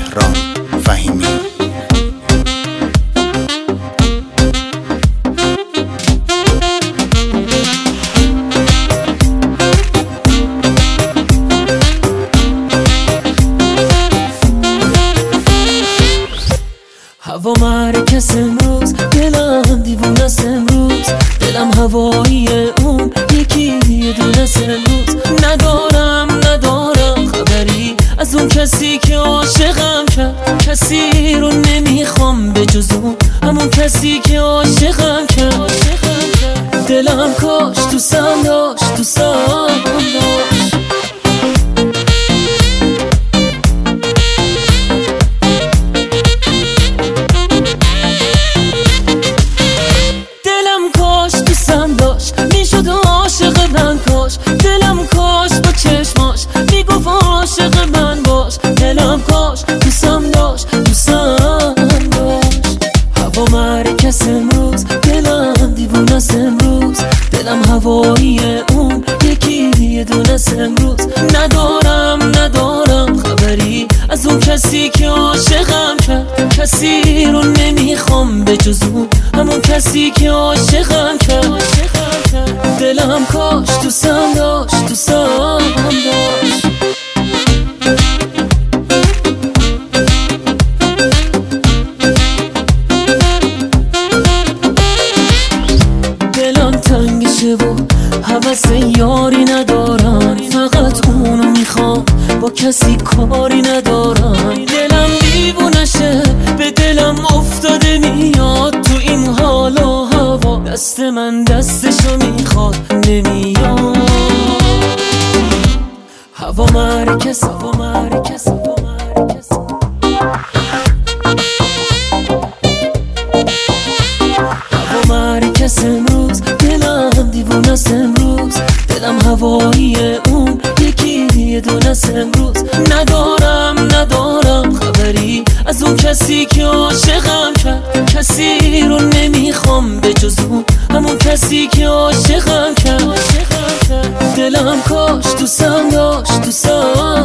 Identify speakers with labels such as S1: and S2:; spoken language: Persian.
S1: بهرام فهیمی.
S2: هوا مرکز امروز، دلم دیوونه است امروز، دلم هوایی اون یکی یه دونه است امروز. ندارم خبری از اون کسی که عاشقم کرد، کسی رو نمیخوام به جز اون، همون کسی که عاشقم کرد. دلم کاش دوستم داشت. میشد عاشق من کاش، دلم کاش با چشماش میگفت عاشق من باش. دلم کاش دوستم داشت. هوا مرکز امروز، دلم دیوونه است امروز، دلم هوایی اون یکی یه دونه است امروز. ندارم خبری از اون کسی که عاشقم کرد، کسی رو نمیخوام به جز اون، همون کسی که عاشقم کرد. دلم کاش دوستم داشت. دلم تنگشه و حوث یاری ندارم، فقط اونو میخوام، با کسی کاری ندارم. دلم دیوونشه، به دلم افتاده میاد تو این حال و هوا، دست من دستشو میخواد نمیاد. هوا مرکز امروز، دلم دیوونه است امروز، دلم هوایی اون یکی یه دونه است امروز. ندارم خبری از اون کسی که عاشقم کرد، کسی رو نمیخوام به جز اون، همون کسی که عاشقم کرد. دلم کاش دوستم داشت.